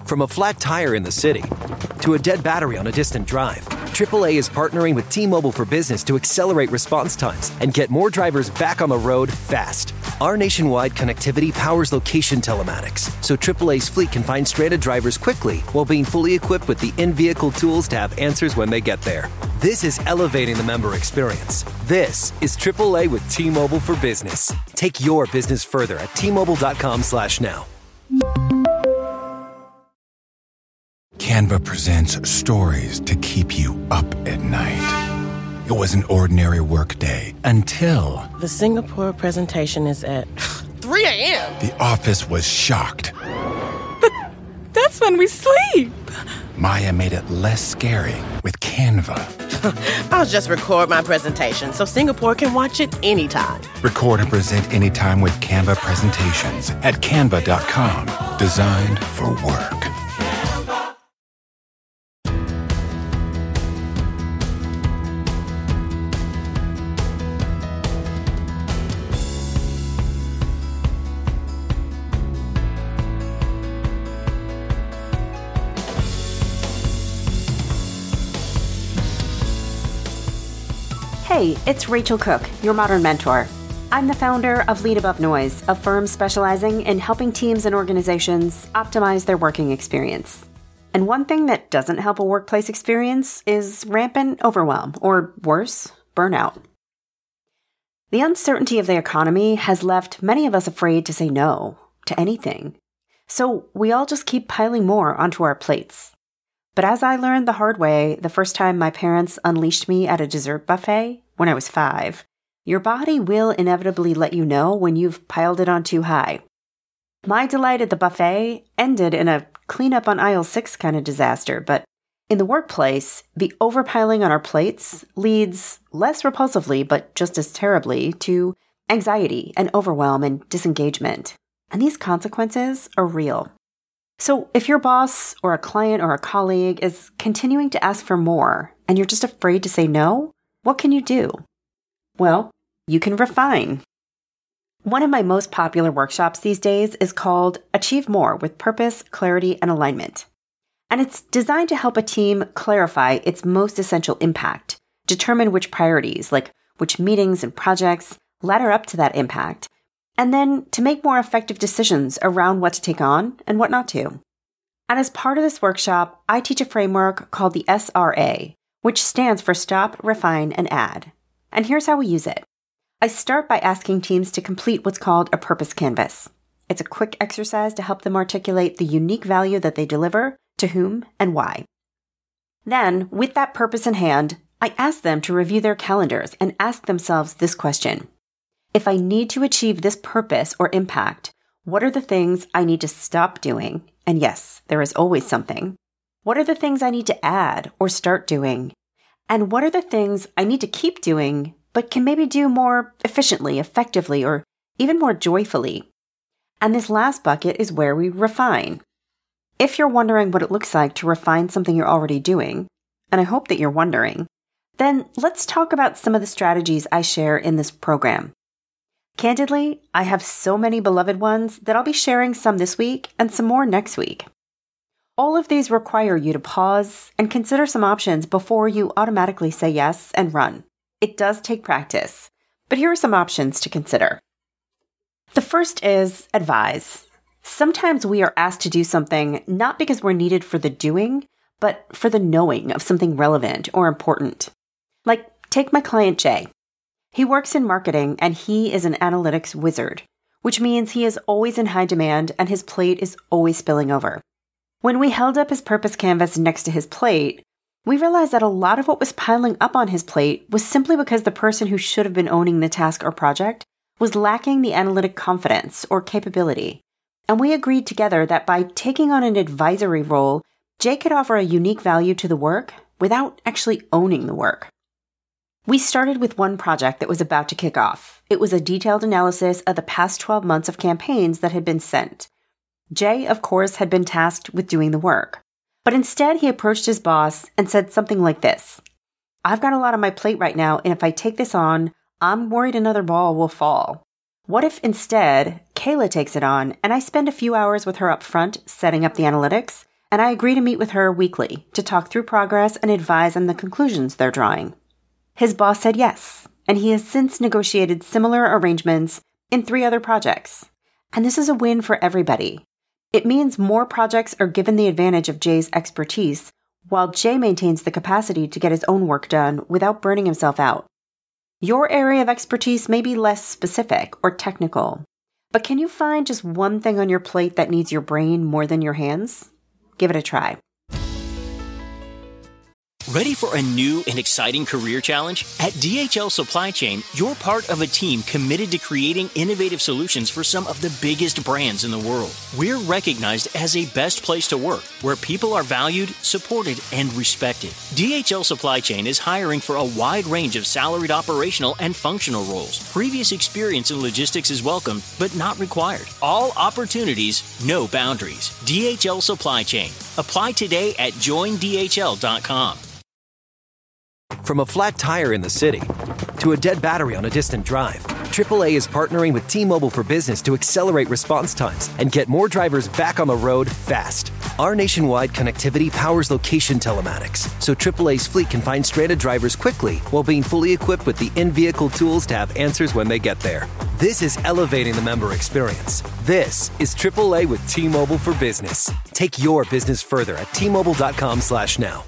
From a flat tire in the city to a dead battery on a distant drive, AAA is partnering with T-Mobile for Business to accelerate response times and get more drivers back on the road fast. Our nationwide connectivity powers location telematics, so AAA's fleet can find stranded drivers quickly while being fully equipped with the in-vehicle tools to have answers when they get there. This is elevating the member experience. This is AAA with T-Mobile for Business. Take your business further at T-Mobile.com/now. Canva presents stories to keep you up at night. It was an ordinary workday until... The Singapore presentation is at 3 a.m. The office was shocked. But that's when we sleep. Maya made it less scary with Canva. I'll just record my presentation so Singapore can watch it anytime. Record and present anytime with Canva presentations at canva.com. Designed for work. Hey, it's Rachel Cook, your modern mentor. I'm the founder of Lead Above Noise, a firm specializing in helping teams and organizations optimize their working experience. And one thing that doesn't help a workplace experience is rampant overwhelm, or worse, burnout. The uncertainty of the economy has left many of us afraid to say no to anything. So we all just keep piling more onto our plates. But as I learned the hard way the first time my parents unleashed me at a dessert buffet when I was 5, your body will inevitably let you know when you've piled it on too high. My delight at the buffet ended in a cleanup on aisle 6 kind of disaster, but in the workplace, the overpiling on our plates leads, less repulsively but just as terribly, to anxiety and overwhelm and disengagement. And these consequences are real. So if your boss or a client or a colleague is continuing to ask for more and you're just afraid to say no, what can you do? Well, you can refine. One of my most popular workshops these days is called Achieve More with Purpose, Clarity, and Alignment. And it's designed to help a team clarify its most essential impact, determine which priorities, like which meetings and projects, ladder up to that impact, and then to make more effective decisions around what to take on and what not to. And as part of this workshop, I teach a framework called the SRA, which stands for Stop, Refine, and Add. And here's how we use it. I start by asking teams to complete what's called a purpose canvas. It's a quick exercise to help them articulate the unique value that they deliver, to whom, and why. Then, with that purpose in hand, I ask them to review their calendars and ask themselves this question. If I need to achieve this purpose or impact, what are the things I need to stop doing? And yes, there is always something. What are the things I need to add or start doing? And what are the things I need to keep doing, but can maybe do more efficiently, effectively, or even more joyfully? And this last bucket is where we refine. If you're wondering what it looks like to refine something you're already doing, and I hope that you're wondering, then let's talk about some of the strategies I share in this program. Candidly, I have so many beloved ones that I'll be sharing some this week and some more next week. All of these require you to pause and consider some options before you automatically say yes and run. It does take practice, but here are some options to consider. The first is advise. Sometimes we are asked to do something not because we're needed for the doing, but for the knowing of something relevant or important. Like, take my client Jay. He works in marketing and he is an analytics wizard, which means he is always in high demand and his plate is always spilling over. When we held up his purpose canvas next to his plate, we realized that a lot of what was piling up on his plate was simply because the person who should have been owning the task or project was lacking the analytic confidence or capability. And we agreed together that by taking on an advisory role, Jay could offer a unique value to the work without actually owning the work. We started with one project that was about to kick off. It was a detailed analysis of the past 12 months of campaigns that had been sent. Jay, of course, had been tasked with doing the work. But instead, he approached his boss and said something like this. I've got a lot on my plate right now, and if I take this on, I'm worried another ball will fall. What if instead, Kayla takes it on, and I spend a few hours with her up front setting up the analytics, and I agree to meet with her weekly to talk through progress and advise on the conclusions they're drawing. His boss said yes, and he has since negotiated similar arrangements in 3 other projects. And this is a win for everybody. It means more projects are given the advantage of Jay's expertise, while Jay maintains the capacity to get his own work done without burning himself out. Your area of expertise may be less specific or technical, but can you find just one thing on your plate that needs your brain more than your hands? Give it a try. Ready for a new and exciting career challenge? At DHL Supply Chain, you're part of a team committed to creating innovative solutions for some of the biggest brands in the world. We're recognized as a best place to work, where people are valued, supported, and respected. DHL Supply Chain is hiring for a wide range of salaried operational and functional roles. Previous experience in logistics is welcome, but not required. All opportunities, no boundaries. DHL Supply Chain. Apply today at joindhl.com. From a flat tire in the city to a dead battery on a distant drive, AAA is partnering with T-Mobile for Business to accelerate response times and get more drivers back on the road fast. Our nationwide connectivity powers location telematics, so AAA's fleet can find stranded drivers quickly while being fully equipped with the in-vehicle tools to have answers when they get there. This is elevating the member experience. This is AAA with T-Mobile for Business. Take your business further at T-Mobile.com/now.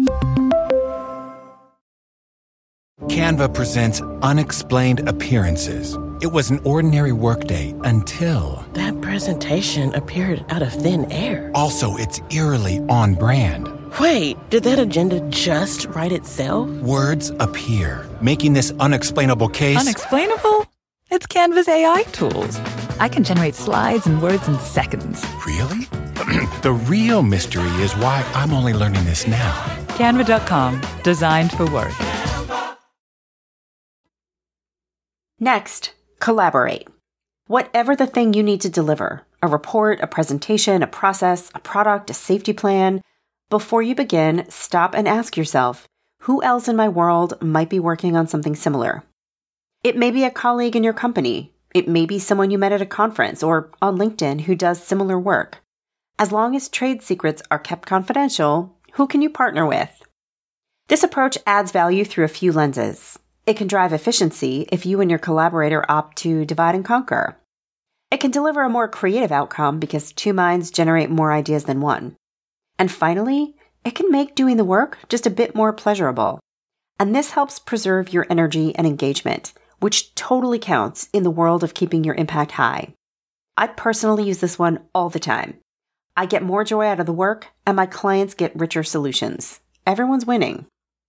Canva presents Unexplained Appearances. It was an ordinary workday until... That presentation appeared out of thin air. Also, it's eerily on brand. Wait, did that agenda just write itself? Words appear, making this unexplainable case... Unexplainable? It's Canva's AI tools. I can generate slides and words in seconds. Really? The real mystery is why I'm only learning this now. Canva.com. Designed for work. Next, collaborate. Whatever the thing you need to deliver, a report, a presentation, a process, a product, a safety plan, before you begin, stop and ask yourself, who else in my world might be working on something similar? It may be a colleague in your company. It may be someone you met at a conference or on LinkedIn who does similar work. As long as trade secrets are kept confidential, who can you partner with? This approach adds value through a few lenses. It can drive efficiency if you and your collaborator opt to divide and conquer. It can deliver a more creative outcome because 2 minds generate more ideas than one. And finally, it can make doing the work just a bit more pleasurable. And this helps preserve your energy and engagement, which totally counts in the world of keeping your impact high. I personally use this one all the time. I get more joy out of the work, and my clients get richer solutions. Everyone's winning.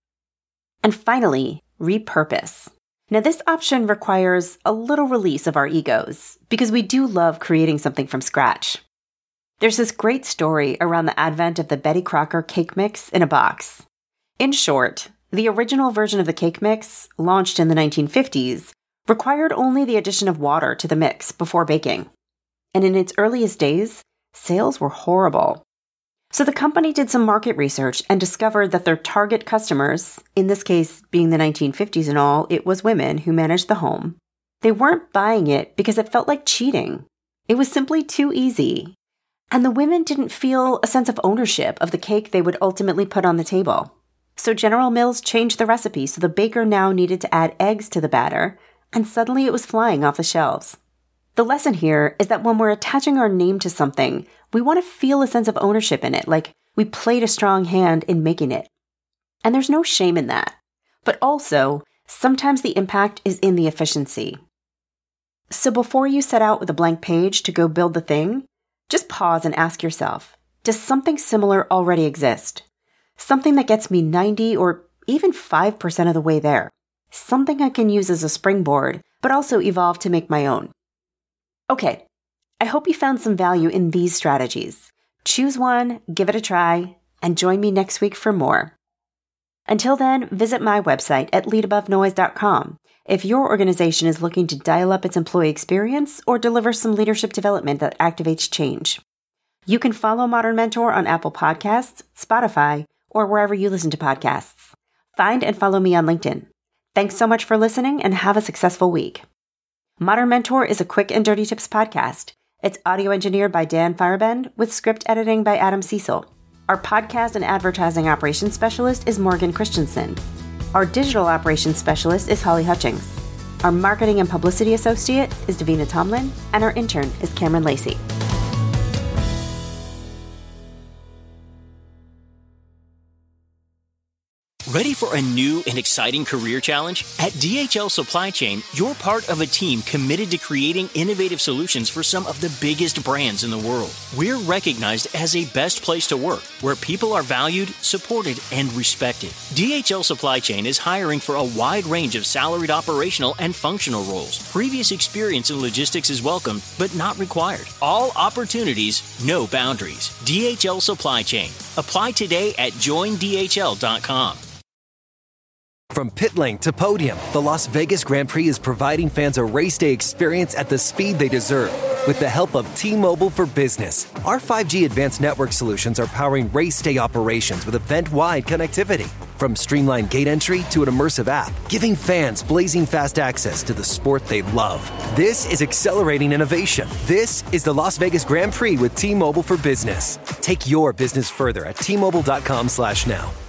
And finally, repurpose. Now, this option requires a little release of our egos because we do love creating something from scratch. There's this great story around the advent of the Betty Crocker cake mix in a box. In short, the original version of the cake mix, launched in the 1950s, required only the addition of water to the mix before baking. And in its earliest days, sales were horrible. So the company did some market research and discovered that their target customers, in this case being the 1950s and all, it was women who managed the home. They weren't buying it because it felt like cheating. It was simply too easy. And the women didn't feel a sense of ownership of the cake they would ultimately put on the table. So General Mills changed the recipe so the baker now needed to add eggs to the batter, and suddenly it was flying off the shelves. The lesson here is that when we're attaching our name to something, we want to feel a sense of ownership in it, like we played a strong hand in making it. And there's no shame in that. But also, sometimes the impact is in the efficiency. So before you set out with a blank page to go build the thing, just pause and ask yourself, does something similar already exist? Something that gets me 90 or even 5% of the way there. Something I can use as a springboard, but also evolve to make my own. Okay, I hope you found some value in these strategies. Choose one, give it a try, and join me next week for more. Until then, visit my website at leadabovenoise.com if your organization is looking to dial up its employee experience or deliver some leadership development that activates change. You can follow Modern Mentor on Apple Podcasts, Spotify, or wherever you listen to podcasts. Find and follow me on LinkedIn. Thanks so much for listening and have a successful week. Modern Mentor is a quick and dirty tips podcast. It's audio engineered by Dan Firebend with script editing by Adam Cecil. Our podcast and advertising operations specialist is Morgan Christensen. Our digital operations specialist is Holly Hutchings. Our marketing and publicity associate is Davina Tomlin, and our intern is Cameron Lacey. Ready for a new and exciting career challenge? At DHL Supply Chain, you're part of a team committed to creating innovative solutions for some of the biggest brands in the world. We're recognized as a best place to work, where people are valued, supported, and respected. DHL Supply Chain is hiring for a wide range of salaried operational and functional roles. Previous experience in logistics is welcome, but not required. All opportunities, no boundaries. DHL Supply Chain. Apply today at joindhl.com. From pit lane to podium, the Las Vegas Grand Prix is providing fans a race day experience at the speed they deserve. With the help of T-Mobile for Business, our 5G advanced network solutions are powering race day operations with event-wide connectivity. From streamlined gate entry to an immersive app, giving fans blazing fast access to the sport they love. This is accelerating innovation. This is the Las Vegas Grand Prix with T-Mobile for Business. Take your business further at T-Mobile.com/now.